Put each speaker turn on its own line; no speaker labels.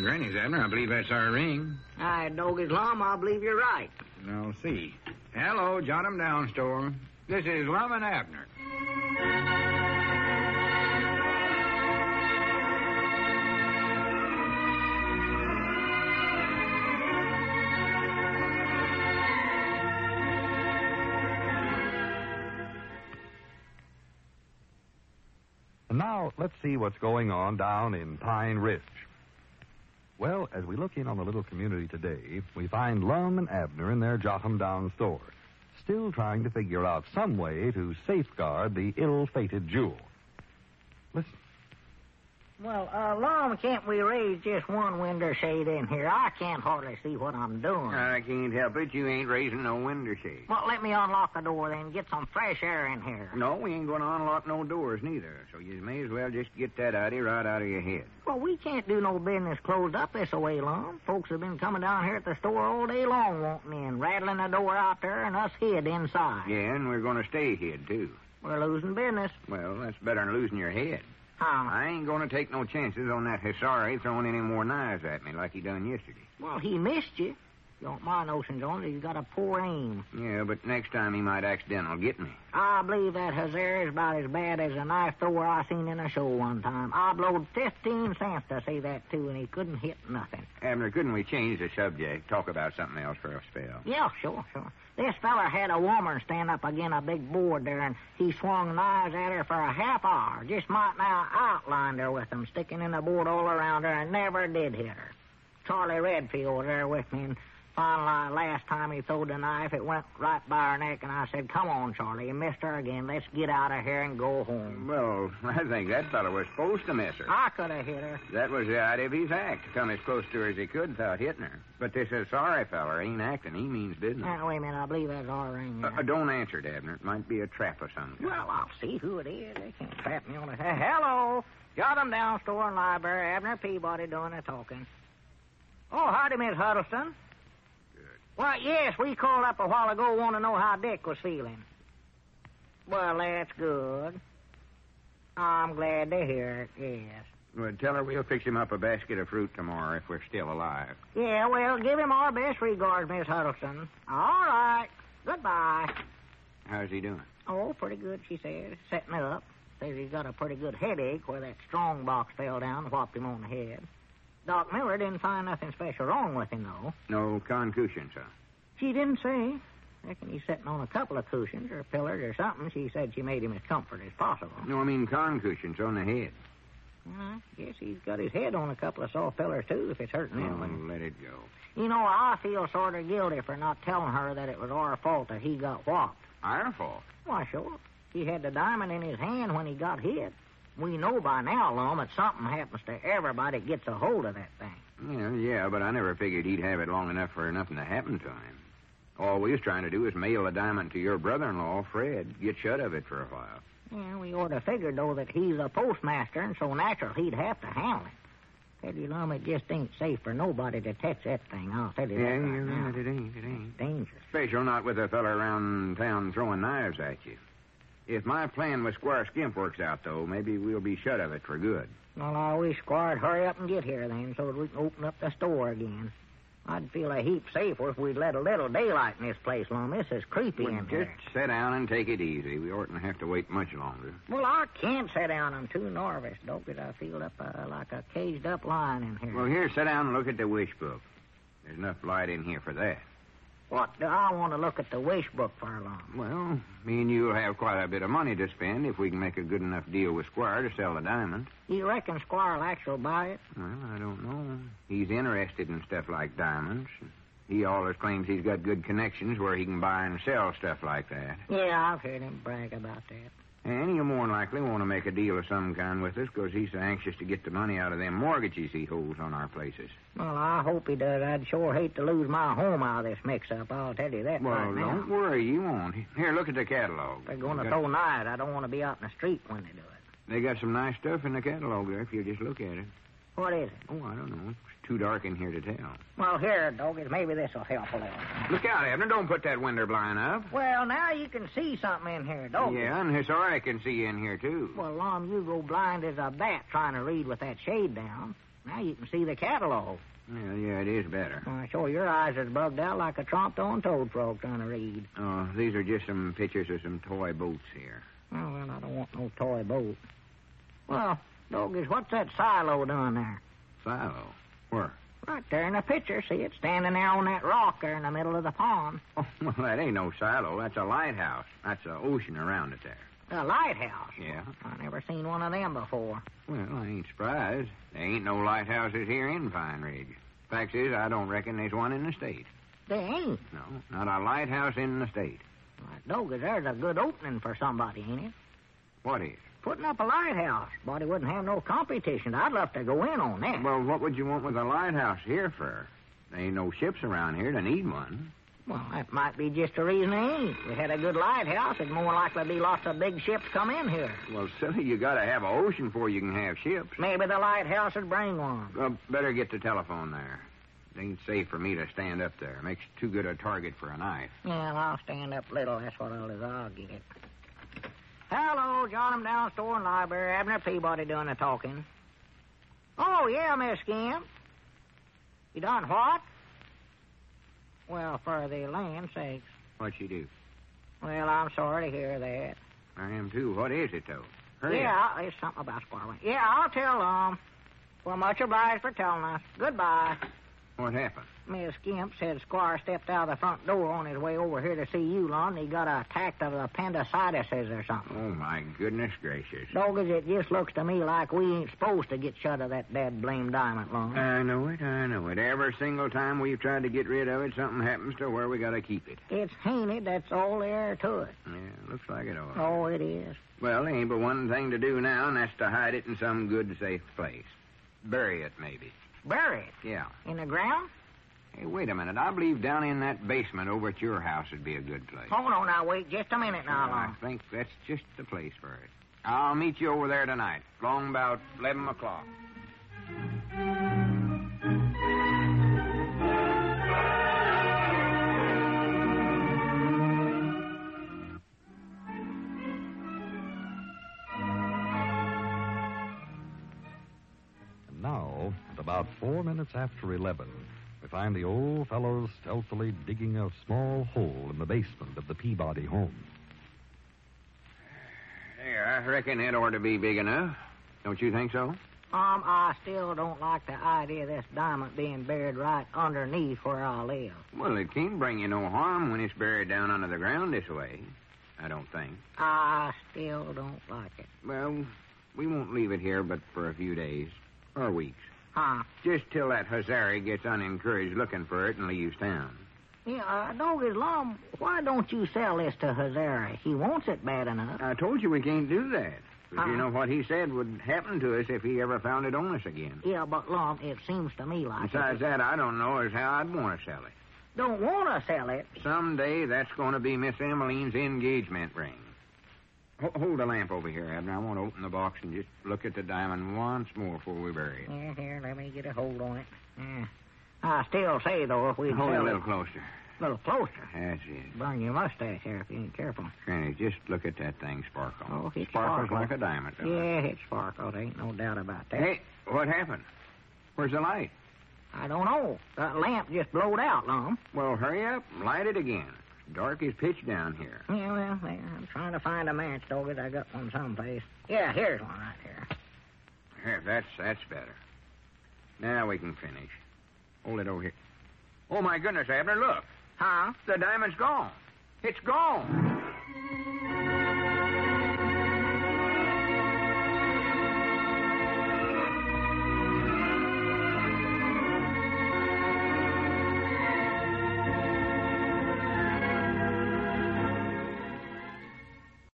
granny's, Abner. I believe that's our ring.
Aye, Doggy's Lum, I believe you're right.
I'll see. Hello, Jot 'em Down store. This is Lum and Abner.
And now, let's see what's going on down in Pine Ridge. Well, as we look in on the little community today, we find Lum and Abner in their Jot 'em Down store, still trying to figure out some way to safeguard the ill-fated jewel. Listen.
Well, Lum, can't we raise just one window shade in here? I can't hardly see what I'm doing.
I can't help it. You ain't raising no window shade.
Well, let me unlock the door then, get some fresh air in here.
No, we ain't going to unlock no doors neither, so you may as well just get that idea right out of your head.
Well, we can't do no business closed up this way, Lum. Folks have been coming down here at the store all day long wanting in, rattling the door out there and us hid inside.
Yeah, and we're going to stay hid, too.
We're losing business.
Well, that's better than losing your head.
How?
I ain't going to take no chances on that Hisari throwing any more knives at me like he done yesterday.
Well, he missed you. Don't my notions on it. He's got a poor aim.
Yeah, but next time he might accidental get me.
I believe that Hazair is about as bad as a knife thrower I seen in a show one time. I blowed 15 cents to see that, too, and he couldn't hit nothing.
Abner, couldn't we change the subject, talk about something else for a spell?
Yeah, sure. This feller had a woman stand up again a big board there, and he swung knives at her for a half hour. Just might now outlined her with them, sticking in the board all around her, and never did hit her. Charlie Redfield was there with me, and finally, last time he throwed the knife, it went right by her neck, and I said, "Come on, Charlie, you missed her again. Let's get out of here and go home."
Well, I think that fellow was supposed to miss her.
I could have hit her.
That was the idea of his act, to come as close to her as he could without hitting her. But this is sorry feller ain't acting. He means business.
Wait a minute, I believe that's our ring.
Don't answer it, Abner. It might be a trap of some kind.
Well, I'll see who it is. They can't trap me on it. Hello. Jot 'em Down store and library. Abner Peabody doing the talking. Oh, howdy, Miss Huddleston. Well, yes, we called up a while ago, want to know how Dick was feeling. Well, that's good. I'm glad to hear it, yes.
Well, tell her we'll fix him up a basket of fruit tomorrow if we're still alive.
Yeah, well, give him our best regards, Miss Huddleston. All right. Goodbye.
How's he doing?
Oh, pretty good, she says. Setting up. Says he's got a pretty good headache where that strong box fell down and whopped him on the head. Doc Miller didn't find nothing special wrong with him, though.
No concussions, huh?
She didn't say. Reckon he's sitting on a couple of cushions or pillars or something. She said she made him as comfort as possible.
No, I mean concussions on the head.
I guess he's got his head on a couple of soft pillars, too, if it's hurting him.
Oh, let it go.
You know, I feel sort of guilty for not telling her that it was our fault that he got whopped.
Our fault?
Why, sure. He had the diamond in his hand when he got hit. We know by now, Lum, that something happens to everybody that gets a hold of that thing.
Yeah, but I never figured he'd have it long enough for nothing to happen to him. All we was trying to do is mail the diamond to your brother-in-law, Fred. Get shut of it for a while.
Yeah, we ought to figure, though, that he's a postmaster, and so natural he'd have to handle it. Tell you, Lum, it just ain't safe for nobody to touch that thing. I'll tell you that right
you're
now.
right. It ain't.
Dangerous.
Special not with a fella around town throwing knives at you. If my plan with Squire Skimp works out, though, maybe we'll be shut of it for good.
Well, I wish Squire'd hurry up and get here, then, so that we can open up the store again. I'd feel a heap safer if we'd let a little daylight in this place, Lum. This is creepy in here.
Just sit down and take it easy. We oughtn't have to wait much longer.
Well, I can't sit down. I'm too nervous, Dopey. I feel up like a caged-up lion in here.
Well, here, sit down and look at the wish book. There's enough light in here for that.
What do I want to look at the wish book for, Lum?
Well, me and you'll have quite a bit of money to spend if we can make a good enough deal with Squire to sell the diamond.
You reckon Squire'll actually buy it?
Well, I don't know. He's interested in stuff like diamonds. He always claims he's got good connections where he can buy and sell stuff like that.
Yeah, I've heard him brag about that.
And he'll more than likely want to make a deal of some kind with us because he's so anxious to get the money out of them mortgages he holds on our places.
Well, I hope he does. I'd sure hate to lose my home out of this mix-up. I'll tell you that right now.
Well, don't worry. You won't. Here, look at the catalog.
They're going to throw knives. I don't want to be out in the street when they do it.
They got some nice stuff in the catalog there if you just look at it.
What is it?
Oh, I don't know. It's too dark in here to tell.
Well, here, Doggies, maybe this will help a little.
Look out, Abner. Don't put that window blind up.
Well, now you can see something in here, Doggies.
Yeah, and Hisari can see in here, too.
Well, Lum, you go blind as a bat trying to read with that shade down. Now you can see the catalog.
Well, yeah, it is better.
Why, sure, your eyes is bugged out like a tromped-on toad frog trying to read.
Oh, these are just some pictures of some toy boats here.
Oh, well, I don't want no toy boat. Well, Doggies, what's that silo doing there?
Silo? Where?
Right there in the picture. See it standing there on that rock there in the middle of the pond.
Oh, well, that ain't no silo. That's a lighthouse. That's the ocean around it there.
A lighthouse?
Yeah.
I never seen one of them before.
Well, I ain't surprised. There ain't no lighthouses here in Pine Ridge. Fact is, I don't reckon there's one in the state.
They ain't.
No, not a lighthouse in the state.
Why, Doggies, there's a good opening for somebody, ain't it?
What is?
Putting up a lighthouse. Body wouldn't have no competition. I'd love to go in on that.
Well, what would you want with a lighthouse here for? There ain't no ships around here to need one.
Well, that might be just the reason they ain't. If we had a good lighthouse, it'd more likely be lots of big ships come in here.
Well, silly, you gotta have an ocean before you can have ships.
Maybe the lighthouse would bring one.
Well, better get the telephone there. It ain't safe for me to stand up there. Makes too good a target for a knife.
Yeah, well, I'll stand up little. That's what I'll get it. Hello, John, I'm down store and library. Abner Peabody doing the talking. Oh, yeah, Miss Skimp. You done what? Well, for the land's sakes.
What'd she do?
Well, I'm sorry to hear that.
I am, too. What is it, though? Hurry up.
Yeah, there's something about Squire Wayne. Yeah, I'll tell them. Well, much obliged for telling us. Goodbye.
What happened?
Miss Skimp said Squire stepped out of the front door on his way over here to see you, Lon, and he got attacked of appendicitis or something.
Oh, my goodness gracious.
Doggies, it just looks to me like we ain't supposed to get shut of that dead blame diamond, Lon.
I know it. Every single time we've tried to get rid of it, something happens to where we gotta keep it.
It's hainted, that's all there to it.
Yeah, looks like it all.
Oh, it is.
Well, there ain't but one thing to do now, and that's to hide it in some good, safe place. Bury it, maybe.
Bury it?
Yeah.
In the ground?
Hey, wait a minute. I believe down in that basement over at your house would be a good place.
Hold on now, wait just a minute now,
I
Lon.
think that's just the place for it. I'll meet you over there tonight, long about 11 o'clock.
And now, at about 4 minutes after 11, we find the old fellow stealthily digging a small hole in the basement of the Peabody home.
There, I reckon that ought to be big enough. Don't you think so?
I still don't like the idea of this diamond being buried right underneath where I live.
Well, it can't bring you no harm when it's buried down under the ground this way. I don't think.
I still don't like it.
Well, we won't leave it here but for a few days. Or weeks.
Huh?
Just till that Hazari gets unencouraged looking for it and leaves town.
Yeah, Doggies, Lon, why don't you sell this to Hazari? He wants it bad enough.
I told you we can't do that. Because you
Uh-huh.
know what he said would happen to us if he ever found it on us again.
Yeah, but, Lon, it seems to me like
Besides that, I don't know as how I'd want to sell it.
don't want to sell it.
Someday that's going to be Miss Emmeline's engagement ring. Hold the lamp over here, Abner. I want to open the box and just look at the diamond once more before we bury it.
Yeah, here, let me get a hold on it. Yeah. I still say, though, if we
Hold it a
sell
little
it
closer.
a little closer,
That's it.
burn your mustache here if you ain't careful.
Granny, just look at that thing sparkle.
Oh, it
Sparkles
sparkles.
like a diamond. doesn't it?
Yeah, it sparkles. Ain't no doubt about that.
Hey, what happened? Where's the light?
I don't know. That lamp just blowed out, Lon.
Well, hurry up. Light it again. Dark as pitch down here.
Yeah, well, there. I'm trying to find a match, Doggies. I got one someplace. Yeah, here's one right here.
Here, that's better. Now we can finish. Hold it over here. Oh, my goodness, Abner, look.
Huh?
The diamond's gone. It's gone.